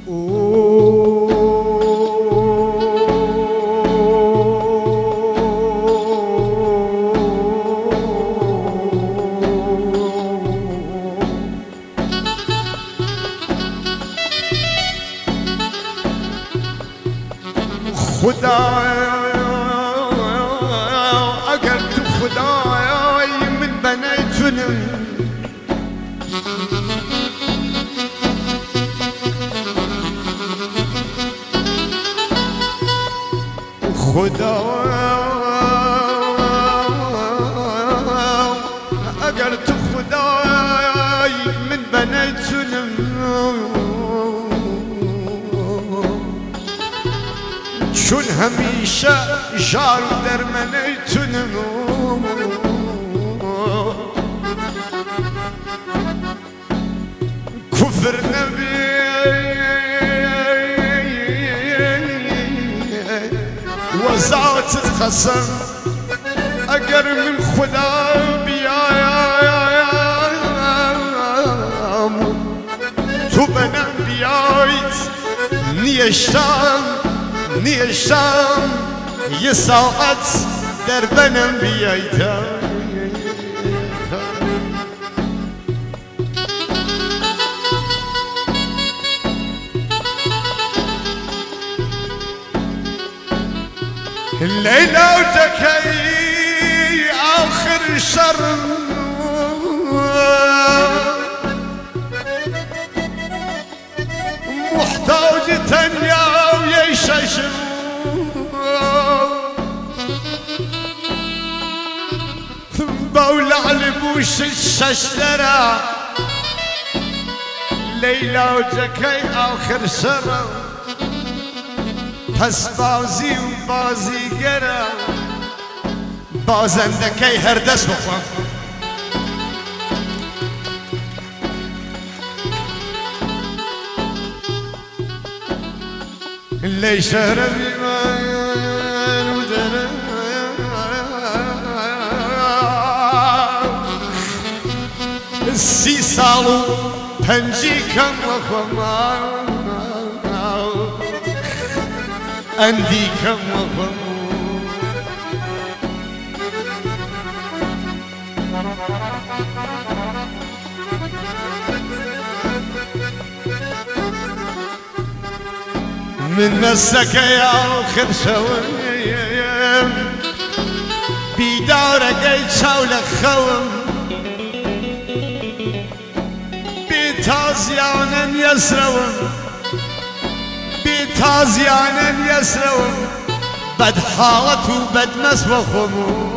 خداي أقلت خداي من بنيتنا خداي أقلت خداي من بنيتنا شون هميشه جار در منيتن كفر نبي وزعت الخصم اقر من خدا بيا تو بنا بيايت نيشتام نيشام يساعد دربنا بيايتا الليلة وتكي آخر شر محتاج تنيا ويششم بولع لبوش الششترة ليلة وتكي آخر شر پس بازی و بازیگرا بازندکی هر دست بخوام لیش ربی من و درم سی سال و پنجی کم بخوام عندي كم وفر من مسك يا آخر شويم بدارك يتشاولك خوم بتازيانا يسروم تازيانا يسرون بد حالت و بد مسوخم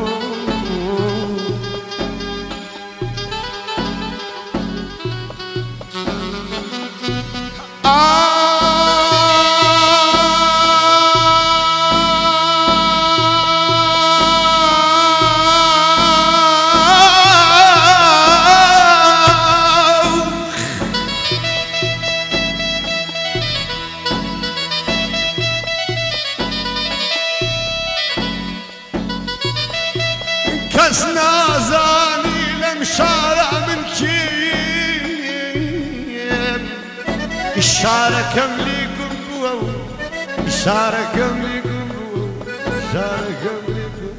کس نازانی لم شارع من کیم اشاره کم لیکم بو اشاره کم لیکم بو اشاره کم لیکم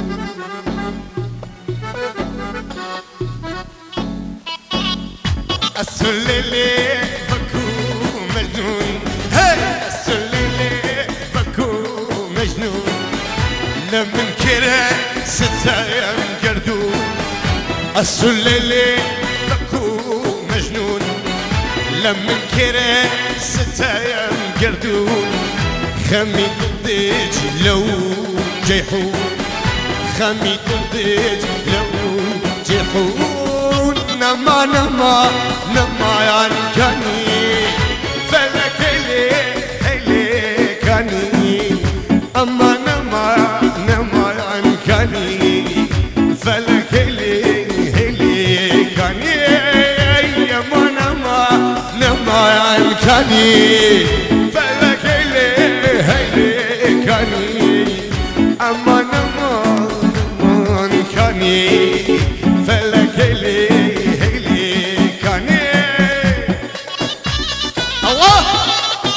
بو السلالي بكو مجنون هاي السلالي بكو مجنون لمن كره ستايم قردون السلالي بكو مجنون لمن كره ستايم قردون خمي ضديج لو جيحون خمي ضديج لو جيحون نما نما نما يعني كاني فلك لي كاني أما نما نما يعني كاني فلك لي كاني أما نما نما يعني كاني فلك لي كاني أما نما نما كاني فلك لي كاني الله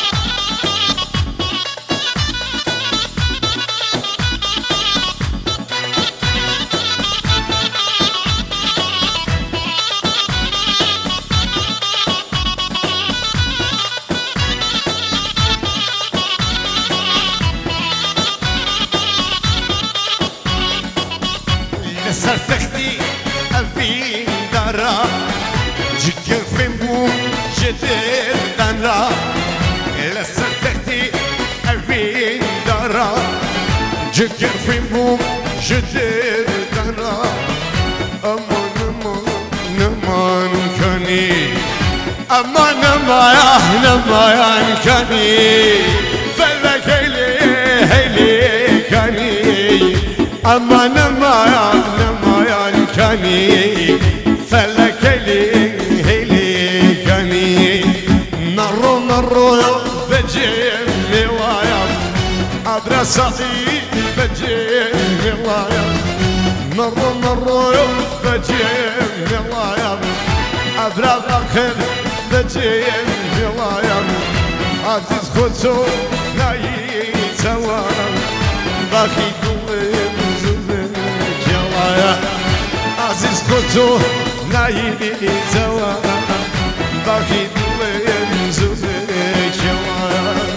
جديد را لسرتكتي أبين دارا جكر في موم جديد را أمان أمان أمان كاني أمان أمان كاني فلك هيلي كاني أمان أمان كاني فلك هيلي كاني مرو بجيب ويا أبرا سعيد بجيب ويا مرو بجيب ويا أبرا بخير بجيب ويا عزيز خدسو نايي سوانا باقي دوم زوزنك يا ويا عزيز خدسو نايي سوانا باقي دوم زوزنك يا ويا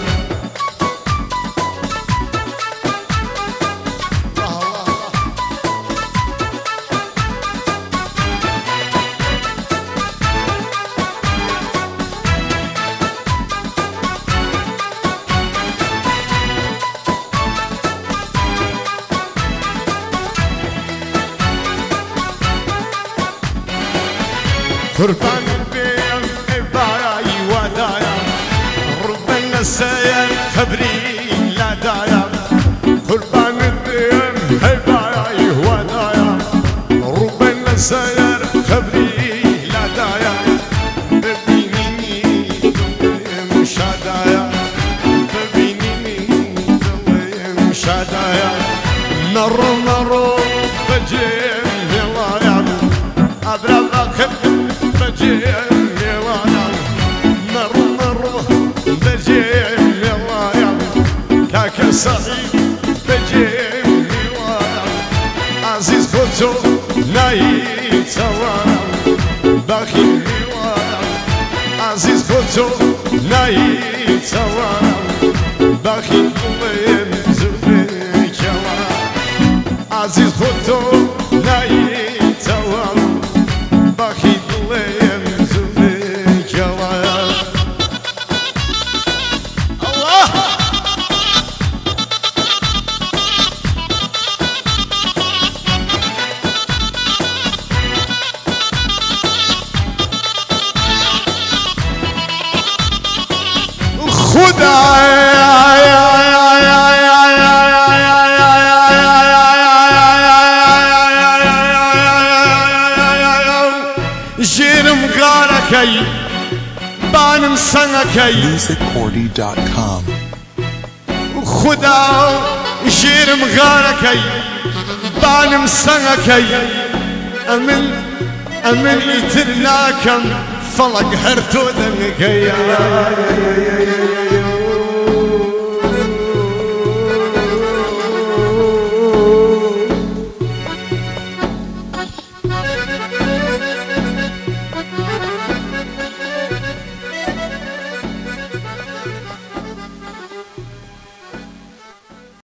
قربان بيم باراي ودايا ربنا السير خبري لا دايا قربان بيم باراي ودايا ربنا السير خبري لا دايا ببينيني دوم شادايا ببينيني دوم شادايا مرو بجيب نوايا أبرا بخب بجيب وانا مرو بجيب وانا كاك سعيد بجيب وانا عزيز خدسو نايت سوانا بخيل وانا عزيز خدسو نايت سوانا بخيل وين زوجك وانا عزيز خدسو نايت سوانا بخيل musiccordy.com خدا جيرم غاركي بانم سنكي أمن يترناكم فلق هرتو ذنكي